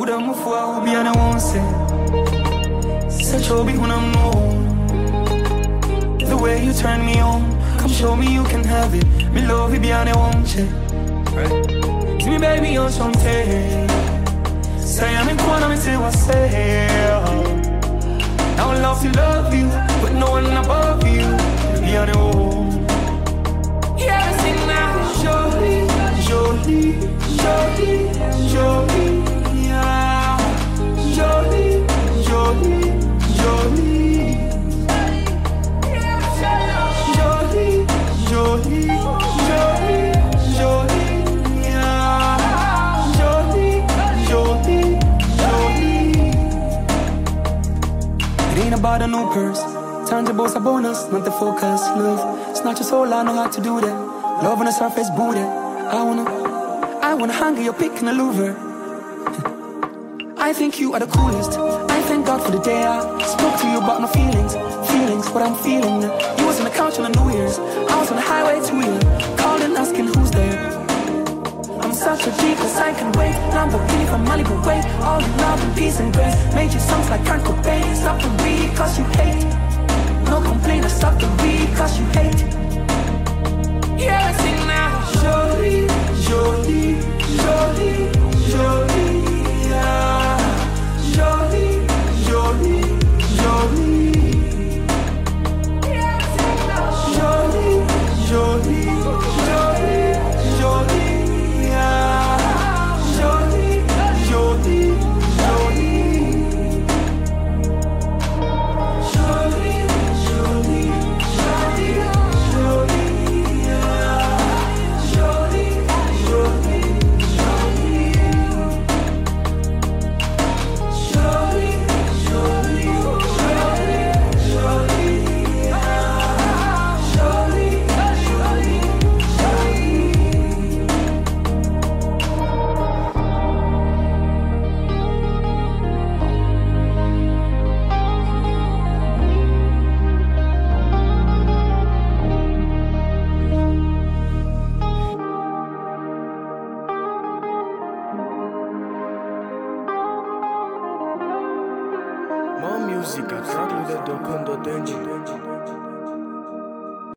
Uda mufua ubi ane wonse. Set your be when I'm known. The way you turn me on, come show me you can have it. Me love you be ane wonse. Give me baby on something. Say I'm in corner, me say what say. I would love to love you, but no one above you. Be ane wonse. Yeah, sing now. Jolie, Jolie, Jolie, Jolie, yeah. Jolie, Jolie, Jolie, Jolie, Jolie, Jolie, Jolie, yeah. Jolie, Jolie, Jolie. It ain't about a new purse. Tangible's a bonus, not the focus. Love, it's not your soul, I know how to do that. Love on the surface, booty. I wanna hang your pick in a louver. I think you are the coolest. I thank God for the day I spoke to you about my feelings, what I'm feeling. You was on the couch on the New Year's. I was on the highway to you, calling, asking who's there. I'm such a G, cause I can wait. Lamborghini from Malibu, wait. All in love and peace and grace. Made you songs like Kurt Cobain. Stop the weed, cause you hate. No complaint, I stop the weed, cause you hate. Yeah, let's sing now. Jolie, Jolie, Jolie, Jolie, yeah. Jolie, Jolie, Jolie, Jolie, Jolie, Jolie, Jolie, yeah. Jolie, Jolie, Jolie, Jolie, Jolie, Jolie, More music at Radiolet.com.ng.